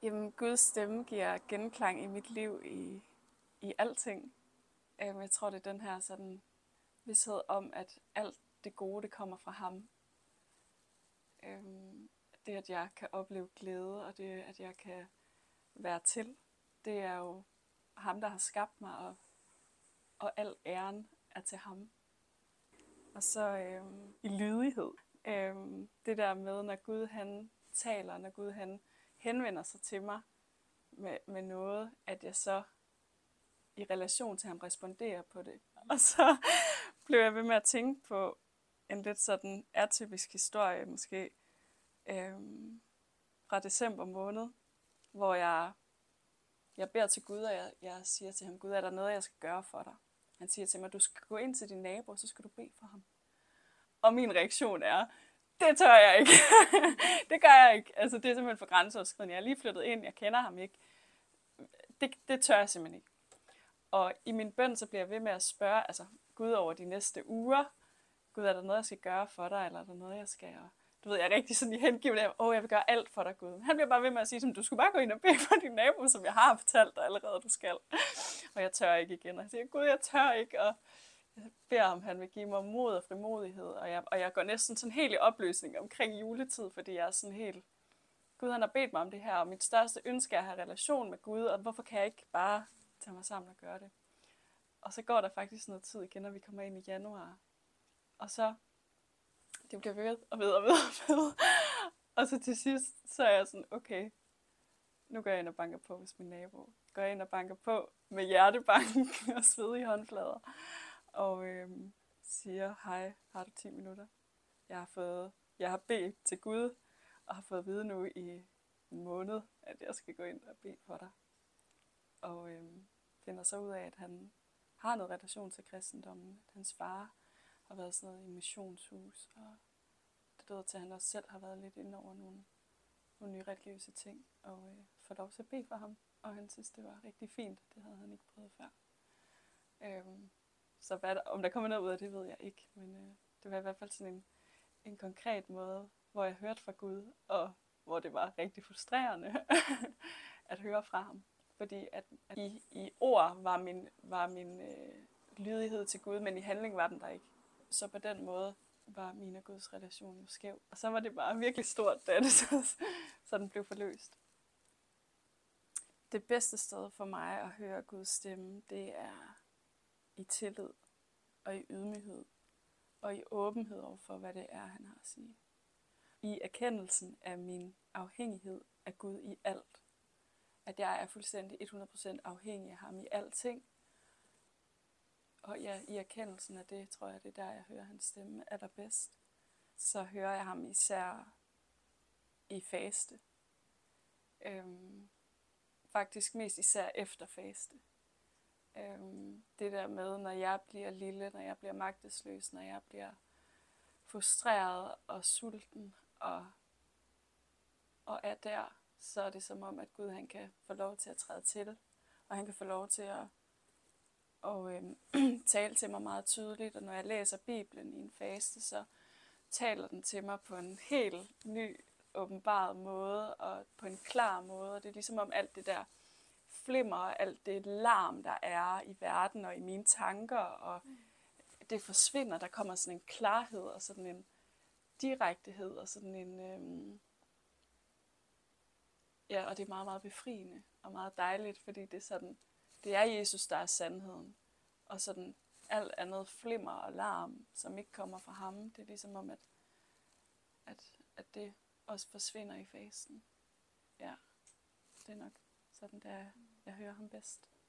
Jamen, Guds stemme giver genklang i mit liv i alting. Jeg tror, det er den her sådan vidshed om, at alt det gode, det kommer fra ham. Det, at jeg kan opleve glæde, og det, at jeg kan være til, det er jo ham, der har skabt mig, og al æren er til ham. Og så i lydighed. Det der med, når Gud han taler, når Gud han henvender sig til mig med noget, at jeg så i relation til ham responderer på det. Og så blev jeg ved med at tænke på en lidt sådan atypisk historie, måske fra december måned, hvor jeg beder til Gud, og jeg siger til ham, Gud, er der noget, jeg skal gøre for dig? Han siger til mig, du skal gå ind til din nabo, og så skal du bede for ham. Og min reaktion er, det tør jeg ikke. Det gør jeg ikke. Altså, det er simpelthen for grænseoverskridende. Jeg er lige flyttet ind, jeg kender ham ikke. Det tør jeg simpelthen ikke. Og i min bøn, så bliver jeg ved med at spørge, altså Gud over de næste uger, Gud, er der noget, jeg skal gøre for dig, eller er der noget, jeg skal... Du ved, jeg er rigtig sådan i hengivende af, jeg vil gøre alt for dig, Gud. Han bliver bare ved med at sige, du skulle bare gå ind og bede for din nabo, som jeg har fortalt dig allerede, du skal. Og jeg tør ikke igen. Og jeg siger, Gud, jeg tør ikke, og jeg beder om, han vil give mig mod og frimodighed. Og jeg går næsten sådan helt i opløsning omkring juletid, fordi jeg er sådan helt... Gud, han har bedt mig om det her, og mit største ønske er at have relation med Gud, og hvorfor kan jeg ikke bare tage mig sammen og gøre det? Og så går der faktisk noget tid igen, når vi kommer ind i januar. Og så... Det bliver ved og ved og ved og ved. Og så til sidst, så er jeg sådan, okay, nu går jeg ind og banker på hos min nabo. Går jeg ind og banker på med hjertebanken og svedige håndflader. Og siger, hej, har du 10 minutter? Jeg har bedt til Gud, og har fået at vide nu i en måned, at jeg skal gå ind og bede for dig. Og finder så ud af, at han har noget relation til kristendommen. At hans far har været sådan noget i missionshus, og det lyder til, at han også selv har været lidt inde over nogle nye religiøse ting, og får lov til at bede for ham, og han synes, det var rigtig fint. Det havde han ikke prøvet før. Så om der kommer noget ud af det, ved jeg ikke, men det var i hvert fald sådan en konkret måde, hvor jeg hørte fra Gud, og hvor det var rigtig frustrerende at høre fra ham. Fordi at i ord var min lydighed til Gud, men i handling var den der ikke. Så på den måde var min og Guds relation jo skæv. Og så var det bare virkelig stort, da det så den blev forløst. Det bedste sted for mig at høre Guds stemme, det er i tillid og i ydmyghed og i åbenhed over for, hvad det er, han har at sige. I erkendelsen af min afhængighed af Gud i alt. At jeg er fuldstændig 100% afhængig af ham i alting. Og ja, i erkendelsen af det, tror jeg, det er der, jeg hører hans stemme allerbedst. Så hører jeg ham især i faste. Faktisk mest især efter faste. Det der med, når jeg bliver lille, når jeg bliver magtesløs, når jeg bliver frustreret og sulten og er der, så er det som om, at Gud han kan få lov til at træde til, og han kan få lov til at tale til mig meget tydeligt, og når jeg læser Bibelen i en faste, så taler den til mig på en helt ny, åbenbaret måde, og på en klar måde, og det er ligesom om alt det der flimmer, og alt det larm, der er i verden og i mine tanker, og det forsvinder, der kommer sådan en klarhed, og sådan en direktehed, og sådan en... Ja, og det er meget, meget befriende, og meget dejligt, fordi det er sådan, det er Jesus, der er sandheden. Og sådan alt andet flimmer og larm, som ikke kommer fra ham, det er ligesom om, at det også forsvinder i fasen. Ja, det er nok sådan, der jeg hører ham bedst.